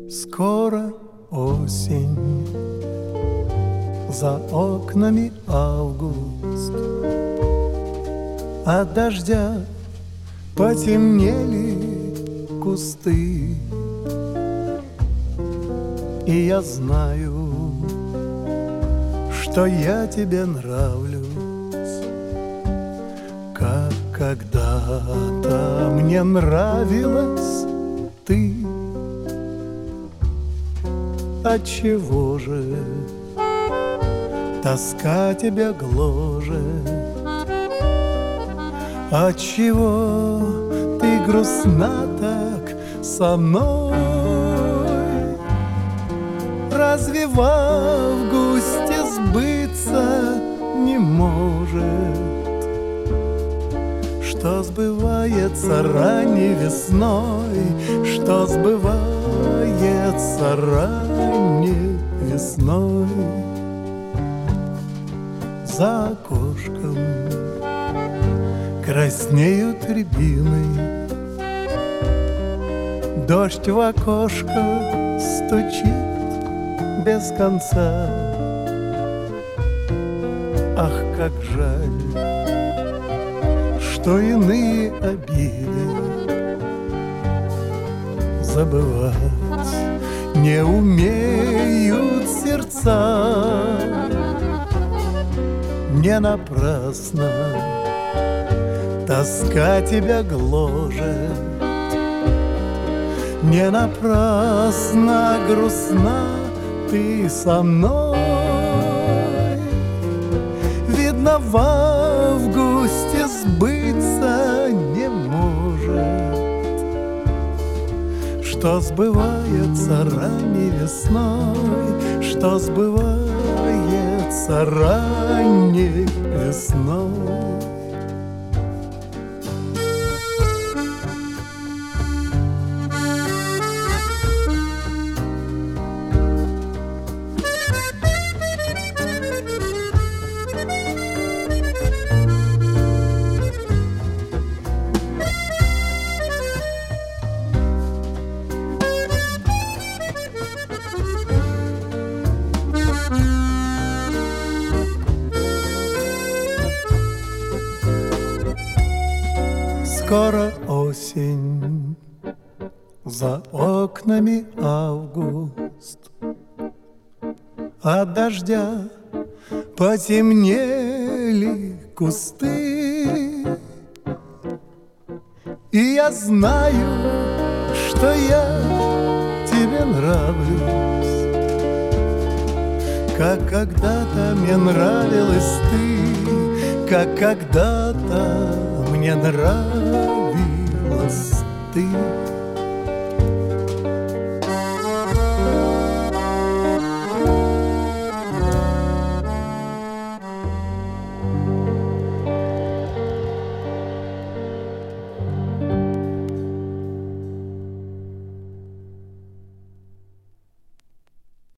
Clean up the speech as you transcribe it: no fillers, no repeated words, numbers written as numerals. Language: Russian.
Скоро осень, за окнами август, от дождя потемнели кусты. И я знаю, что я тебе нравлюсь, как когда-то мне нравилась ты. Отчего же тоска тебя гложет? Отчего ты грустна так со мной? Разве в августе сбыться не может, что сбывается ранней весной, что сбывается ранней весной? За окошком краснеют рябины, дождь в окошко стучит без конца. Ах, как жаль, что иные обиды забывать не умеют сердца. Не напрасно тоска тебя гложет, не напрасно грустна ты со мной. Видно, в августе сбыться не может, что сбывается ранней весной, что сбывается ранней весной. Скоро осень, за окнами август, от дождя потемнели кусты. И я знаю, что я тебе нравлюсь, как когда-то мне нравилась ты, как когда-то мне нравилась ты.